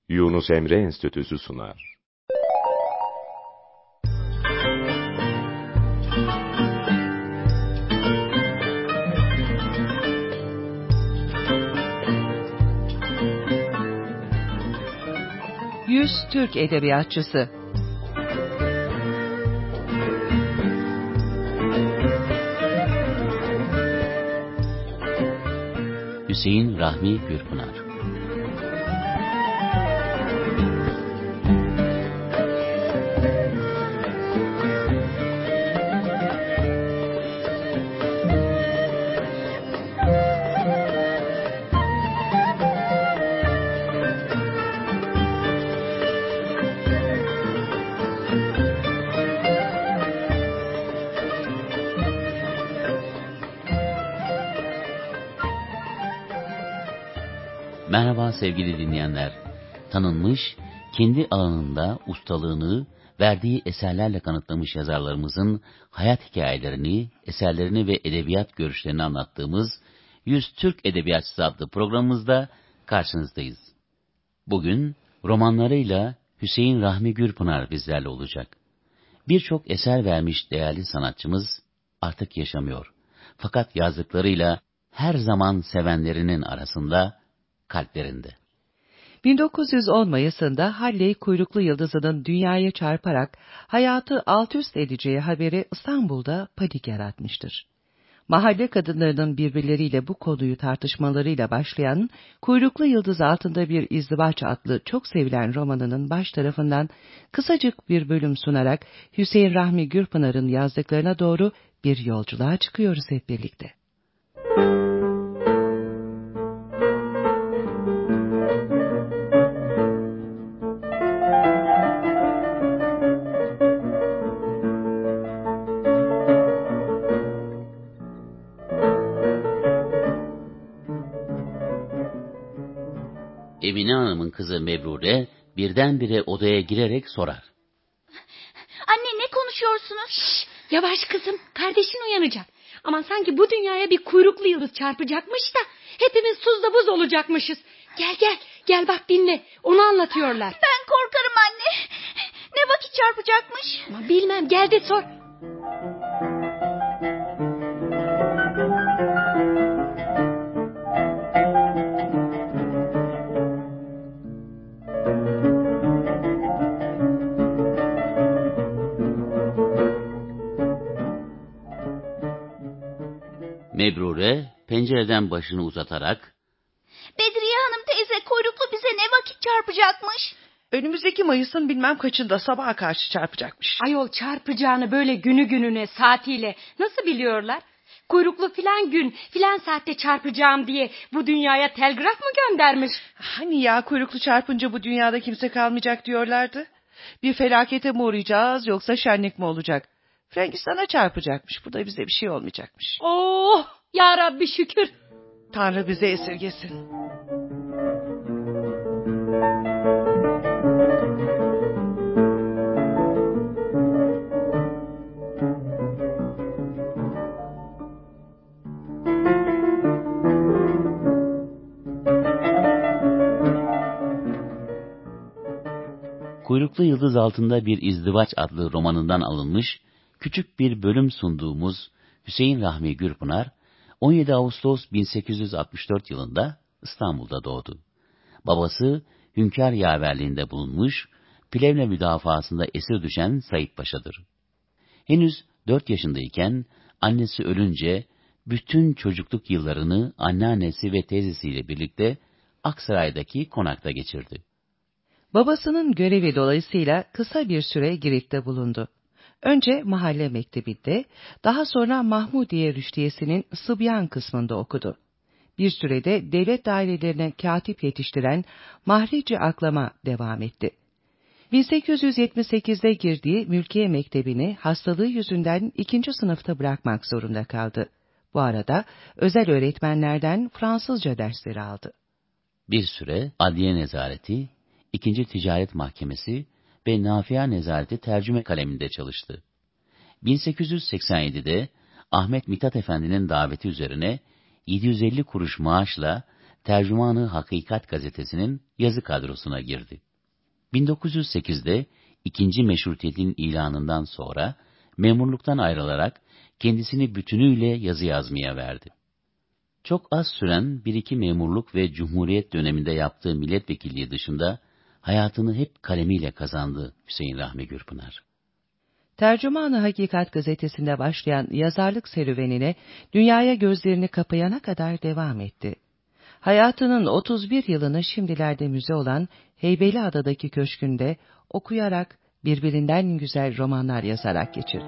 Yunus Emre Enstitüsü sunar. Yüz Türk Edebiyatçısı. Hüseyin Rahmi Gürpınar. Merhaba sevgili dinleyenler. Tanınmış, kendi alanında ustalığını verdiği eserlerle kanıtlamış yazarlarımızın hayat hikayelerini, eserlerini ve edebiyat görüşlerini anlattığımız 100 Türk Edebiyatçısı adlı programımızda karşınızdayız. Bugün romanlarıyla Hüseyin Rahmi Gürpınar bizlerle olacak. Birçok eser vermiş değerli sanatçımız artık yaşamıyor. Fakat yazdıklarıyla her zaman sevenlerinin arasında, kalplerinde. 1910 Mayıs'ında Halley kuyruklu yıldızının dünyaya çarparak hayatı alt üst edeceği haberi İstanbul'da panik yaratmıştır. Mahalle kadınlarının birbirleriyle bu konuyu tartışmalarıyla başlayan Kuyruklu Yıldız Altında Bir İzdivaç adlı çok sevilen romanının baş tarafından kısacık bir bölüm sunarak Hüseyin Rahmi Gürpınar'ın yazdıklarına doğru bir yolculuğa çıkıyoruz hep birlikte. Emine Hanım'ın kızı Mebrure birdenbire odaya girerek sorar. Anne ne konuşuyorsunuz? Şşş, yavaş kızım, kardeşin uyanacak. Aman sanki bu dünyaya bir kuyruklu yıldız çarpacakmış da hepimiz tuzla buz olacakmışız. Gel bak dinle, onu anlatıyorlar. Ben korkarım anne. Ne vakit çarpacakmış? Ama bilmem, gel de sor. Mebrure pencereden başını uzatarak, Bedriye Hanım teyze, kuyruklu bize ne vakit çarpacakmış? Önümüzdeki Mayıs'ın bilmem kaçında sabaha karşı çarpacakmış. Ayol, çarpacağını böyle günü gününe, saatiyle nasıl biliyorlar? Kuyruklu filan gün, filan saatte çarpacağım diye bu dünyaya telgraf mı göndermiş? Hani ya kuyruklu çarpınca bu dünyada kimse kalmayacak diyorlardı. Bir felakete mi uğrayacağız yoksa şenlik mi olacak? Frangistan'a çarpacakmış. Burada bize bir şey olmayacakmış. Oh, ya Rabbi şükür. Tanrı bize esirgesin. Kuyruklu Yıldız Altında Bir İzdivaç adlı romanından alınmış küçük bir bölüm sunduğumuz Hüseyin Rahmi Gürpınar, 17 Ağustos 1864 yılında İstanbul'da doğdu. Babası hünkâr yaverliğinde bulunmuş, Plevne müdafasında esir düşen Said Paşa'dır. Henüz 4 yaşındayken annesi ölünce bütün çocukluk yıllarını anneannesi ve teyzesiyle birlikte Aksaray'daki konakta geçirdi. Babasının görevi dolayısıyla kısa bir süre Girit'te bulundu. Önce mahalle mektebinde, daha sonra Mahmudiye Rüştiyesi'nin Sıbyan kısmında okudu. Bir sürede devlet dairelerine katip yetiştiren Mahrici Aklam'a devam etti. 1878'de girdiği Mülkiye Mektebi'ni hastalığı yüzünden 2. sınıfta bırakmak zorunda kaldı. Bu arada özel öğretmenlerden Fransızca dersleri aldı. Bir süre Adliye Nezareti, 2. Ticaret Mahkemesi ve Nafia Nezareti tercüme kaleminde çalıştı. 1887'de Ahmet Mithat Efendi'nin daveti üzerine 750 kuruş maaşla Tercümanı Hakikat gazetesinin yazı kadrosuna girdi. 1908'de ikinci meşrutiyetin ilanından sonra memurluktan ayrılarak kendisini bütünüyle yazı yazmaya verdi. Çok az süren bir iki memurluk ve Cumhuriyet döneminde yaptığı milletvekilliği dışında hayatını hep kalemiyle kazandı Hüseyin Rahmi Gürpınar. Tercüman-ı Hakikat gazetesinde başlayan yazarlık serüvenine dünyaya gözlerini kapayana kadar devam etti. Hayatının 31 yılını şimdilerde müze olan Heybeliada'daki köşkünde okuyarak, birbirinden güzel romanlar yazarak geçirdi.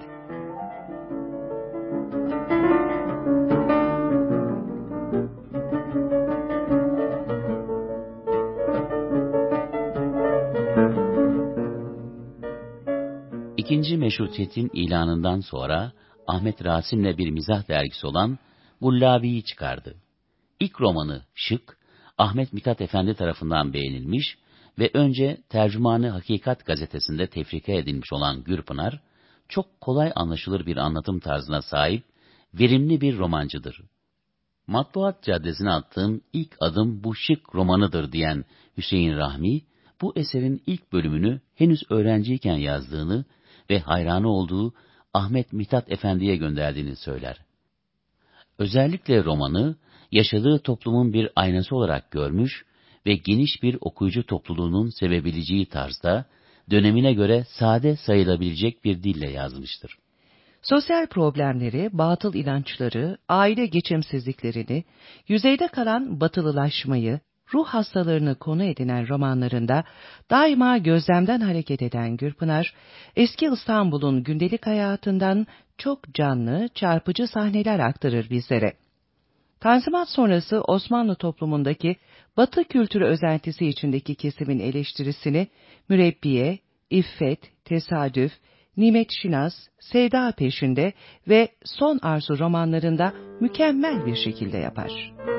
İkinci Meşrutiyet'in ilanından sonra Ahmet Rasim'le bir mizah dergisi olan Gullabi'yi çıkardı. İlk romanı Şık, Ahmet Mithat Efendi tarafından beğenilmiş ve önce Tercüman-ı Hakikat gazetesinde tefrika edilmiş olan Gürpınar, çok kolay anlaşılır bir anlatım tarzına sahip, verimli bir romancıdır. Matbuat caddesine attığım ilk adım bu Şık romanıdır diyen Hüseyin Rahmi, bu eserin ilk bölümünü henüz öğrenciyken yazdığını ve hayranı olduğu Ahmet Mithat Efendi'ye gönderdiğini söyler. Özellikle romanı, yaşadığı toplumun bir aynası olarak görmüş ve geniş bir okuyucu topluluğunun sevebileceği tarzda, dönemine göre sade sayılabilecek bir dille yazmıştır. Sosyal problemleri, batıl inançları, aile geçimsizliklerini, yüzeyde kalan batılılaşmayı, ruh hastalarını konu edinen romanlarında daima gözlemden hareket eden Gürpınar, eski İstanbul'un gündelik hayatından çok canlı, çarpıcı sahneler aktarır bizlere. Tanzimat sonrası Osmanlı toplumundaki Batı kültürü özentisi içindeki kesimin eleştirisini Mürebbiye, İffet, Tesadüf, Nimet Şinas, Sevda Peşinde ve Son Arzu romanlarında mükemmel bir şekilde yapar.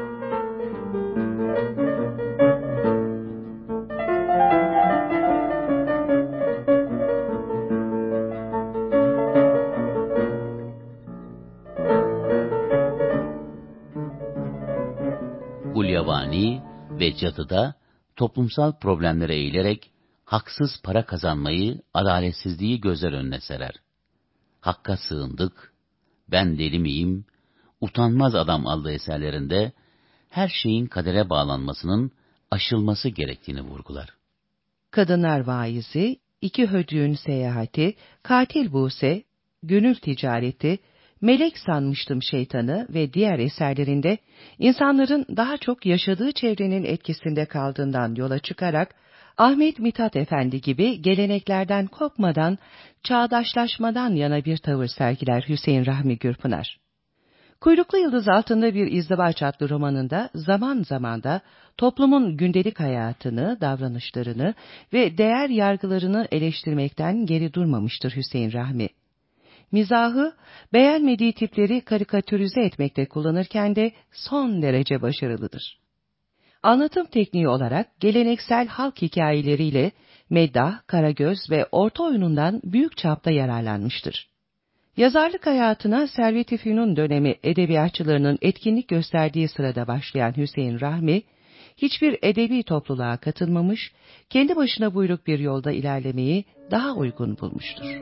Gulyabani ve Cadı'da toplumsal problemlere eğilerek haksız para kazanmayı, adaletsizliği gözler önüne serer. Hakka sığındık, ben deli miyim, utanmaz adam adlı eserlerinde her şeyin kadere bağlanmasının aşılması gerektiğini vurgular. Kadınlar Vaizi, İki Hödüğün Seyahati, Katil Buse, Gönül Ticareti, Melek Sanmıştım Şeytanı ve diğer eserlerinde insanların daha çok yaşadığı çevrenin etkisinde kaldığından yola çıkarak Ahmet Mithat Efendi gibi geleneklerden kopmadan, çağdaşlaşmadan yana bir tavır sergiler Hüseyin Rahmi Gürpınar. Kuyruklu Yıldız Altında Bir İzdivaç adlı romanında zaman zaman da toplumun gündelik hayatını, davranışlarını ve değer yargılarını eleştirmekten geri durmamıştır Hüseyin Rahmi. Mizahı, beğenmediği tipleri karikatürize etmekte kullanırken de son derece başarılıdır. Anlatım tekniği olarak geleneksel halk hikayeleriyle meddah, karagöz ve orta oyunundan büyük çapta yararlanmıştır. Yazarlık hayatına Servet-i Fünun dönemi edebiyatçılarının etkinlik gösterdiği sırada başlayan Hüseyin Rahmi, hiçbir edebi topluluğa katılmamış, kendi başına buyruk bir yolda ilerlemeyi daha uygun bulmuştur.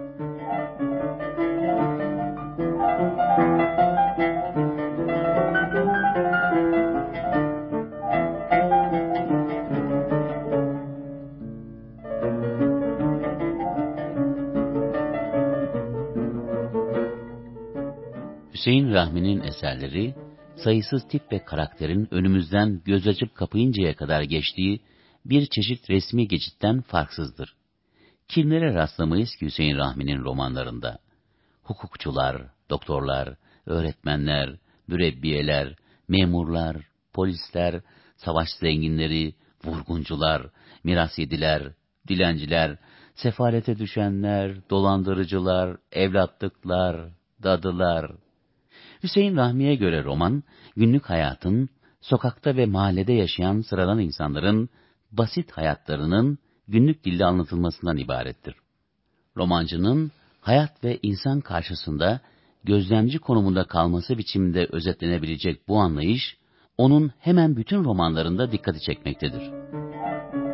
Hüseyin Rahmi'nin eserleri, sayısız tip ve karakterin önümüzden göz açıp kapayıncaya kadar geçtiği bir çeşit resmi geçitten farksızdır. Kimlere rastlamayız ki Hüseyin Rahmi'nin romanlarında? Hukukçular, doktorlar, öğretmenler, mürebbiyeler, memurlar, polisler, savaş zenginleri, vurguncular, miras yediler, dilenciler, sefalete düşenler, dolandırıcılar, evlatlıklar, dadılar. Hüseyin Rahmi'ye göre roman, günlük hayatın, sokakta ve mahallede yaşayan sıradan insanların basit hayatlarının günlük dilde anlatılmasından ibarettir. Romancının hayat ve insan karşısında gözlemci konumunda kalması biçiminde özetlenebilecek bu anlayış, onun hemen bütün romanlarında dikkati çekmektedir.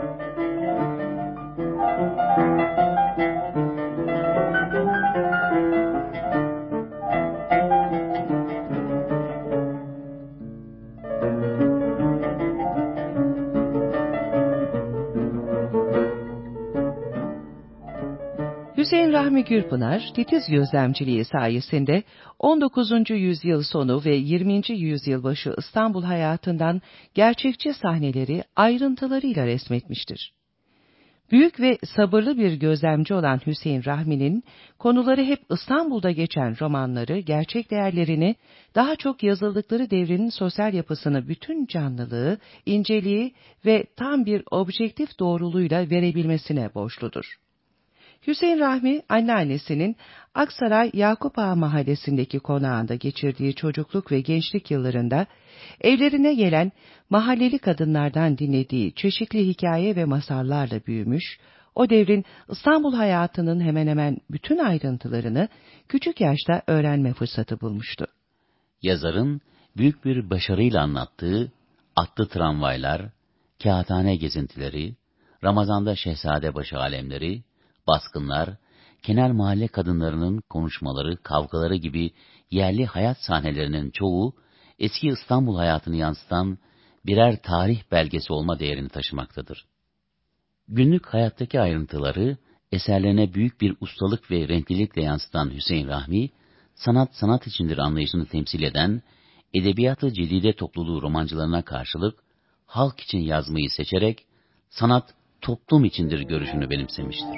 Hüseyin Rahmi Gürpınar, titiz gözlemciliği sayesinde 19. yüzyıl sonu ve 20. yüzyıl başı İstanbul hayatından gerçekçi sahneleri ayrıntılarıyla resmetmiştir. Büyük ve sabırlı bir gözlemci olan Hüseyin Rahmi'nin konuları hep İstanbul'da geçen romanları gerçek değerlerini, daha çok yazıldıkları devrin sosyal yapısını bütün canlılığı, inceliği ve tam bir objektif doğruluğuyla verebilmesine borçludur. Hüseyin Rahmi, anneannesinin Aksaray Yakup Ağa mahallesindeki konağında geçirdiği çocukluk ve gençlik yıllarında evlerine gelen mahalleli kadınlardan dinlediği çeşitli hikaye ve masallarla büyümüş, o devrin İstanbul hayatının hemen hemen bütün ayrıntılarını küçük yaşta öğrenme fırsatı bulmuştu. Yazarın büyük bir başarıyla anlattığı atlı tramvaylar, kağıthane gezintileri, Ramazan'da Şehzadebaşı alemleri, baskınlar, kenar mahalle kadınlarının konuşmaları, kavgaları gibi yerli hayat sahnelerinin çoğu, eski İstanbul hayatını yansıtan birer tarih belgesi olma değerini taşımaktadır. Günlük hayattaki ayrıntıları, eserlerine büyük bir ustalık ve renklilikle yansıtan Hüseyin Rahmi, sanat içindir anlayışını temsil eden, edebiyat-ı cedide topluluğu romancılarına karşılık, halk için yazmayı seçerek, sanat toplum içindir görüşünü benimsemiştir.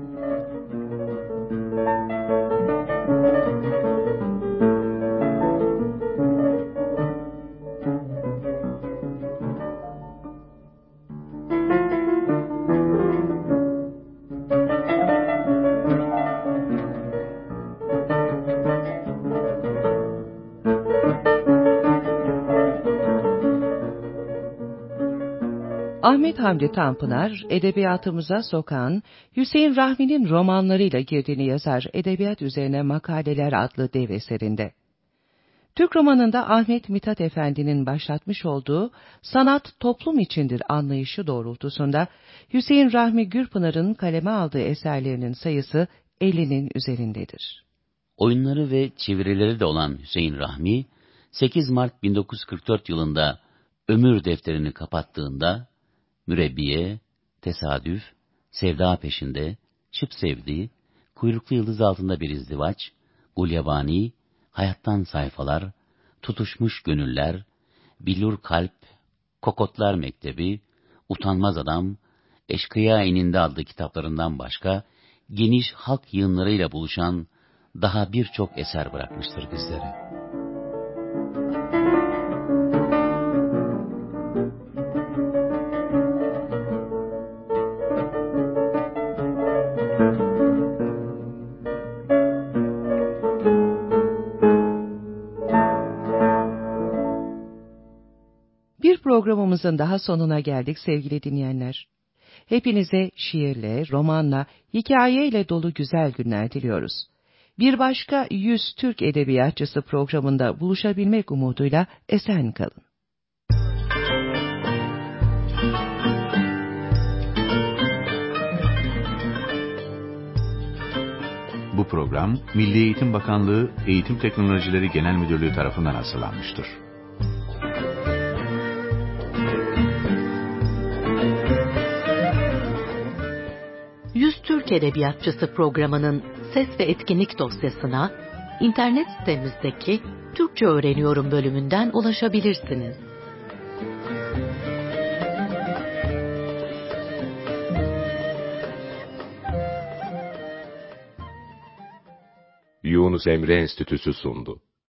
Ahmet Hamdi Tanpınar, edebiyatımıza sokan, Hüseyin Rahmi'nin romanlarıyla girdiğini yazar Edebiyat Üzerine Makaleler adlı dev eserinde. Türk romanında Ahmet Mithat Efendi'nin başlatmış olduğu sanat toplum içindir anlayışı doğrultusunda Hüseyin Rahmi Gürpınar'ın kaleme aldığı eserlerinin sayısı 50'nin üzerindedir. Oyunları ve çevirileri de olan Hüseyin Rahmi, 8 Mart 1944 yılında ömür defterini kapattığında, Mürebbiye, Tesadüf, Sevda Peşinde, Şıp Sevdi, Kuyruklu Yıldız Altında Bir İzdivaç, Gulyabani, Hayattan Sayfalar, Tutuşmuş Gönüller, Billur Kalp, Kokotlar Mektebi, Utanmaz Adam, Eşkıya Eninde adlı kitaplarından başka, geniş halk yığınlarıyla buluşan daha birçok eser bırakmıştır bizlere. Bir programımızın daha sonuna geldik sevgili dinleyenler. Hepinize şiirle, romanla, hikayeyle dolu güzel günler diliyoruz. Bir başka 100 Türk Edebiyatçısı programında buluşabilmek umuduyla esen kalın. Bu program, Milli Eğitim Bakanlığı Eğitim Teknolojileri Genel Müdürlüğü tarafından hazırlanmıştır. Türk Edebiyatçısı programının ses ve etkinlik dosyasına internet sitemizdeki Türkçe Öğreniyorum bölümünden ulaşabilirsiniz. Yunus Emre Enstitüsü sundu.